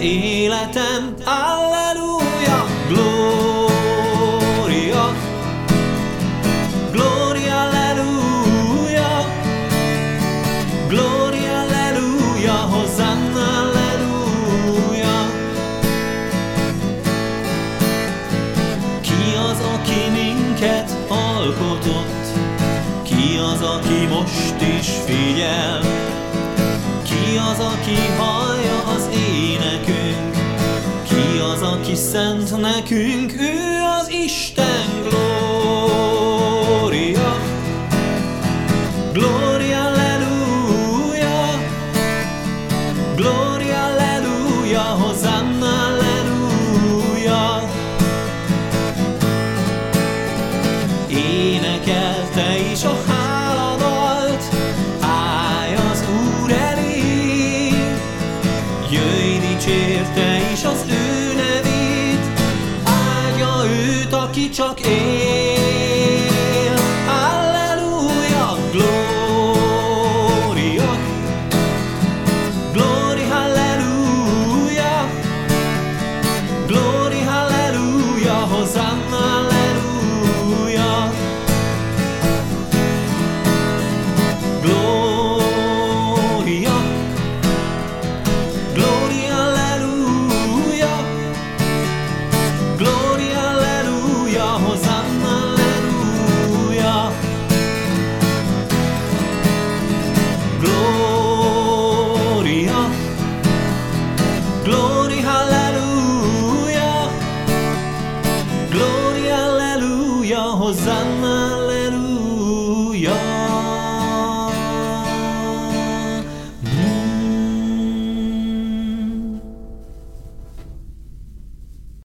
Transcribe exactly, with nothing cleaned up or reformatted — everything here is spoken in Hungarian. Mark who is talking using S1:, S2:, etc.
S1: életem, alleluja, glória, glória, alleluja, glória, alleluja, hosanna, alleluja. Ki az, aki minket alkotott? Ki az, aki most is figyel? Ki az, aki hallja az énekünk? Ki az, aki szent nekünk? Ő az Isten, glória, glória, alleluja, glória, alleluja, hosanna, alleluja. Énekelte is a háladalt, állj az Úr elé, jöjj, dicsérte is az ő nevét, áldja őt, aki csak él. Alleluja, glória, glória, alleluja, glória.